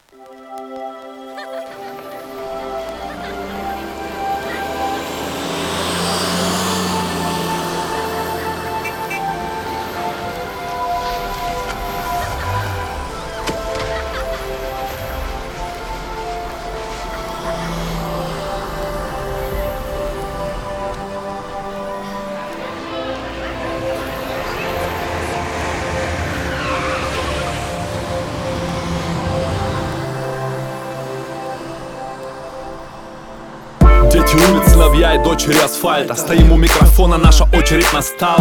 Дети улиц, сыновья и дочери асфальта. Стоим у микрофона, наша очередь настала.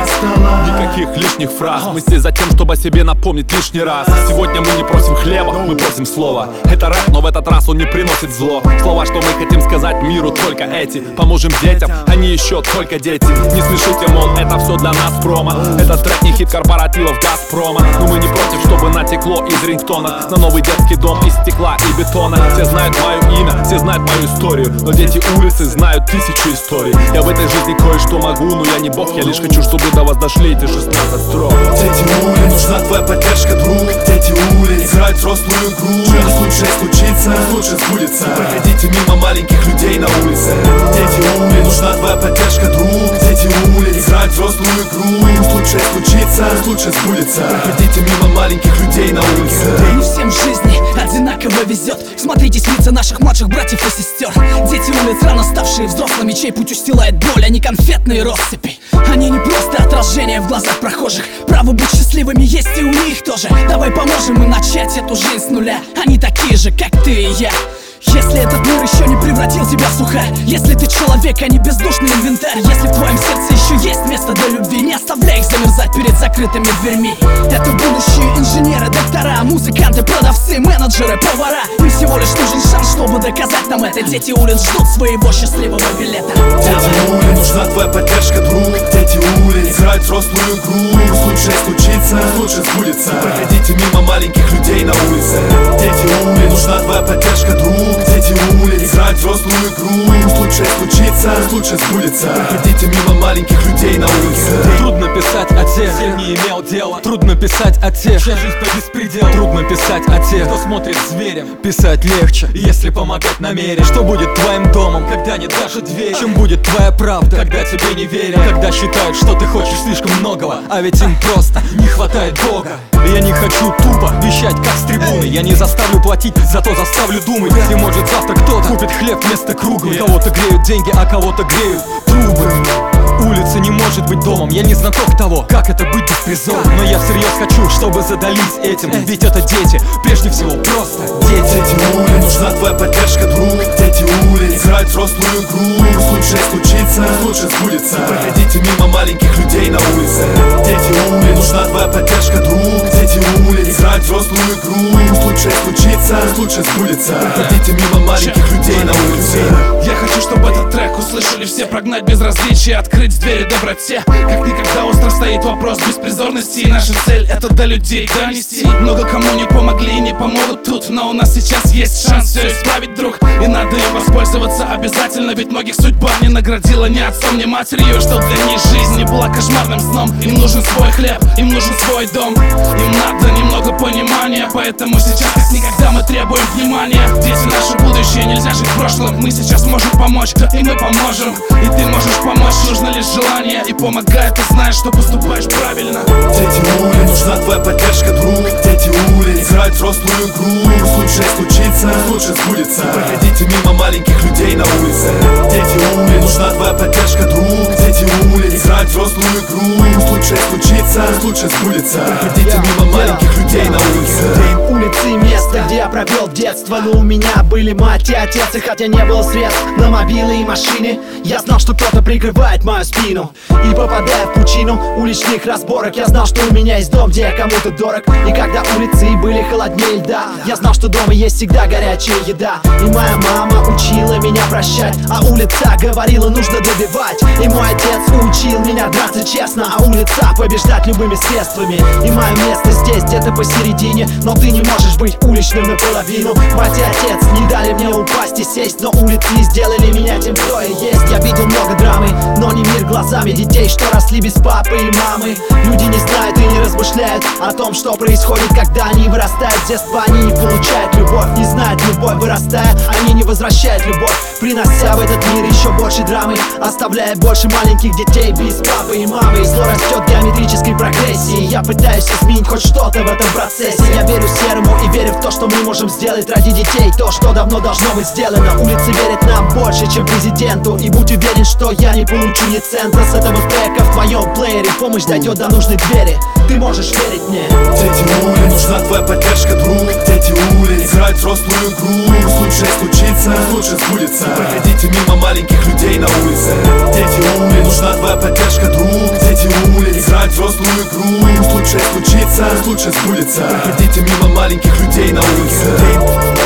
Никаких лишних фраз. Мы здесь за тем, чтобы о себе напомнить лишний раз. Сегодня мы не просим хлеба, мы просим слова. Это рэп, но в этот раз он не приносит зло. Слова, что мы хотим сказать миру, только эти. Поможем детям, они еще только дети. Не смешите, мол, это все для нас промо. Этот трек не хит корпоративов Газпрома. Но мы не против, чтобы натекло из рингтона на новый детский дом из стекла и бетона. Все знают мое имя, все знают мою историю, но дети улицы знают тысячи историй. Я в этой жизни кое-что могу, но я не бог. Я лишь хочу, чтобы до вас дошли эти 16 строк. Дети улиц, нужна твоя поддержка, друг. Дети улиц играют взрослую игру. Что лучше случится, лучше сбудется. Проходите мимо маленьких людей на улице. Дети улиц, нужна твоя поддержка, друг. Дети улиц играют взрослую игру. Пусть лучше случится, лучше сбудется. Проходите мимо маленьких людей на улице. Не всем в жизни одинаково везет. Смотритесь в лица наших младших братьев и сестер. Дети улиц, рано ставшие взрослыми, чей путь устилает боль, а не конфетные россыпи. Они не просто отражение в глазах прохожих. Право быть счастливыми есть и у них тоже. Давай поможем им начать эту жизнь с нуля. Они такие же, как ты и я. Если этот мир еще не превратил тебя в сухарь, если ты человек, а не бездушный инвентарь, если в твоем сердце еще есть место для любви, не оставляй их замерзать перед закрытыми дверьми. Это будущие инженеры, доктора, музыканты, продавцы, менеджеры, повара. Им всего лишь нужен шанс, чтобы доказать нам это. Дети улиц ждут своего счастливого билета. Дети улиц, нужна твоя поддержка, друг. Дети улиц играют взрослую игру. Пусть лучше случится, лучше сбудется. Проходите мимо маленьких людей на улице. Дети улиц, нужна твоя поддержка, друг. Дети улиц играют взрослую игру. Пусть лучше случится, лучше сбудется. Проходите мимо маленьких людей на улице. Трудно писать о тех, кто не имел дела. Трудно писать о тех, чья жизнь по беспределу. Трудно писать о тех, кто смотрит зверем. Писать легче, если помогать намерен. Что будет твоим домом, когда нет даже двери? Чем будет твоя правда, когда тебе не верят? Когда считают, что ты хочешь слишком многого, а ведь им просто не хватает Бога. Я не хочу тупо вещать как с трибуны. Я не заставлю платить, зато заставлю думать. И может завтра кто-то купит хлеб вместо круга. Кого-то греют деньги, а кого-то греют трубы. Улица не может быть домом. Я не знаток того, как это быть беспризорным. Но я всерьез хочу, чтобы задались этим. Ведь это дети, прежде всего просто дети. Дети улиц, нужна твоя поддержка, друг. Дети улиц играют взрослую игру. Пусть лучше случится, лучше сбудется. Проходите мимо маленьких людей на улице. Дети улиц, нужна твоя поддержка, друг. Дети улиц играют взрослую игру. Пусть лучше случится, лучше сбудется. Проходите мимо маленьких людей на улице. Я хочу, чтобы этот трек услышали все. Прогнать безразличие, открыть двери доброте. Как никогда остро стоит вопрос беспризорности. И наша цель — это до людей донести. Много кому не помогли и не помогут тут, но у нас сейчас есть шанс все исправить, друг. И надо им воспользоваться обязательно. Ведь многих судьба не наградила ни отцом, ни матерью. Что для них жизнь не была кошмарным сном. Им нужен свой хлеб, им нужен свой дом. Им надо немного понимания. Поэтому сейчас как никогда мы требуем внимания. Дети — наше будущее, нельзя жить прошлым. Мы сейчас можем помочь, да и мы поможем. И ты можешь помочь, нужно лишь желание. И помогай, ты знаешь, что поступаешь правильно. Дети улиц, нужна твоя поддержка, друг. Дети улиц играют взрослую игру. Пусть лучше случится, лучше сбудется. Проходите мимо маленьких людей на улице. Дети улиц, нужна твоя поддержка, друг. Дети улиц играют взрослую игру. Пусть лучше случится, лучше сбудется. Проходите мимо маленьких людей на улице. День улицы, место, где я провел детство. Но у меня были мать и отец, и хотя не было средств на мобилы и машины, я знал, что кто-то прикрывает мою спину. И попадая в пучину уличных разборок, я знал, что у меня есть дом, где я кому-то дорог. И когда улицы были холоднее льда, я знал, что дома есть всегда горячая еда. И моя мама учила меня прощать, а улица говорила, нужно добивать. И мой отец учил меня драться честно, а улица побеждать любыми средствами. И мое место здесь где-то посередине, но ты не можешь быть уличным наполовину. половину. Мать и отец не дали мне упасть и сесть, но улицы сделали меня тем, кто я есть. Я видел много драмы, но не мир глазами детей, что росли без папы и мамы. Люди не знают и не размышляют о том, что происходит, когда они вырастают. С детства они не получают любовь, не знают любовь. Вырастая, они не возвращают любовь, принося в этот мир еще больше драмы, оставляя больше маленьких детей без папы и мамы. И зло растет в геометрической прогрессии. Я пытаюсь изменить хоть что-то в этом процессе. Я верю серому и верю в то, что мы можем сделать ради детей то, что давно должно быть сделано. Улицы верят нам больше, чем президенту. И будь уверен, что я не получу ни цента с этого трека в твоем плеере. Помощь дойдет до нужной двери, ты можешь верить мне. Дети улиц, нужна твоя поддержка, друг. Дети улиц играют взрослую игру. Лучше случится, лучше сбудется. Не проходите мимо маленьких людей на улице. Дети улиц, нужна твоя поддержка, друг. Дети улиц играют взрослую игру. Лучше случится, лучше сбудется. Не проходите мимо маленьких людей на улице.